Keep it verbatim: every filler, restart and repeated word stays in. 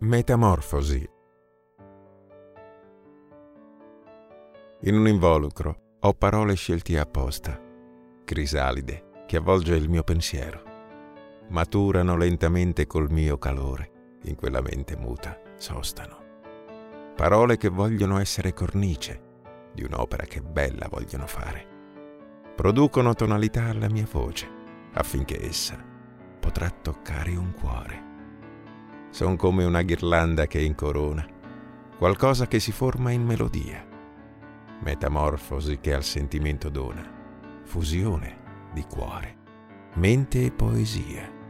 Metamorfosi. In un involucro ho parole scelte apposta, crisalide che avvolge il mio pensiero. Maturano lentamente col mio calore, in quella mente muta sostano. Parole che vogliono essere cornice di un'opera che bella vogliono fare. Producono tonalità alla mia voce, affinché essa potrà toccare un cuore. Son come una ghirlanda che incorona, qualcosa che si forma in melodia, metamorfosi che al sentimento dona, fusione di cuore, mente e poesia.